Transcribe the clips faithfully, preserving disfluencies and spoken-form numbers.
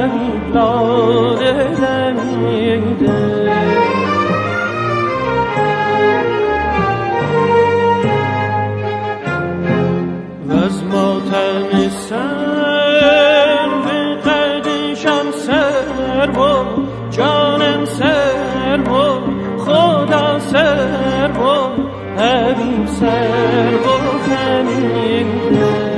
نبید لاله دمیده و از ماتم سر به قدشم سر بود جانم سر بود خدا سر بود حبیب سر بود خمیده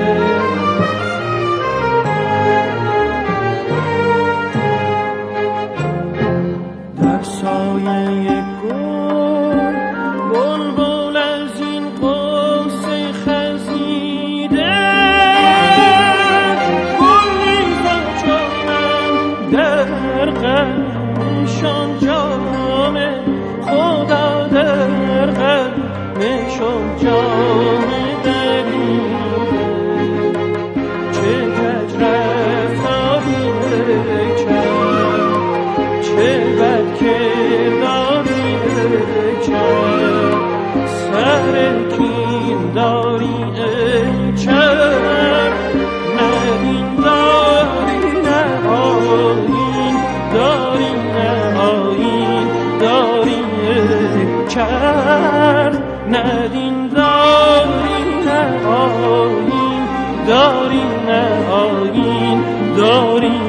در سایه گل بلبل از این قصه خزیده گل میزن چونم در قلبشان جامه خدا در قلبشان جامه دریده چه کج رفتاری کرد چه بد کرداری کرد سر کین داری کرد نه این داری نه آیین داری نه آیین داری کرد نه دین داری نه آیین داری نه آیین داری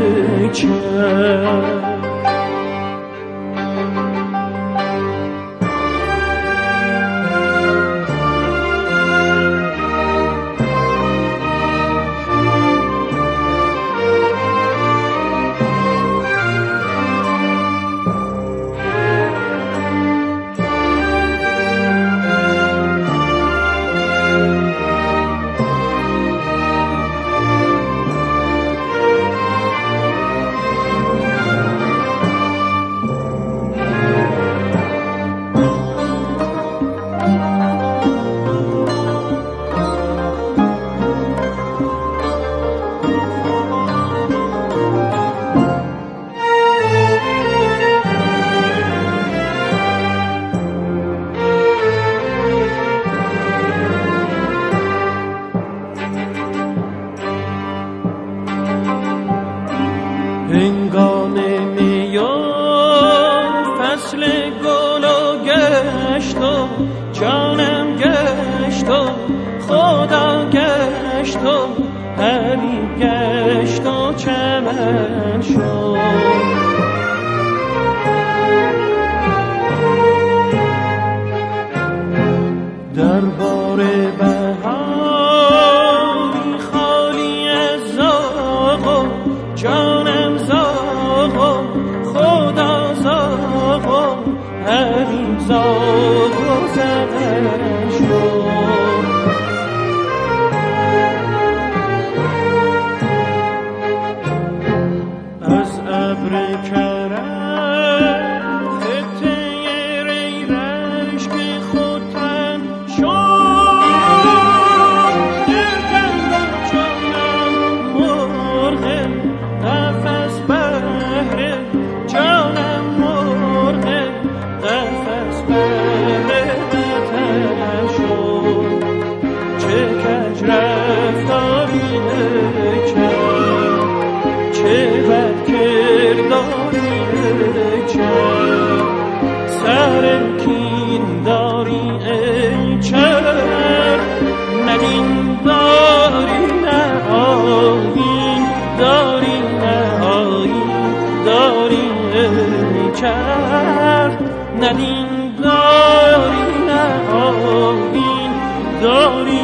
کرد هنگام میان فصل گل و گشت و جانم گشت و خدا گشت و حبیب گشت و چمن شد دربار بهاری خالی از زاغ و جانم زاغ و خدا زاغ و حبیب زاغ و زغن شد از ابر کرم خطه ری رشک خودتن شد در قلبم جانم مرغ قفس بهره جانم مرغ قفس بهره وطن شد چه کج رفتاری کرد چه بد کرداری کرد سر کین داری کرد نه دین داری نه آیین داری نه آیین داری کرد نه دین داری نه آیین داری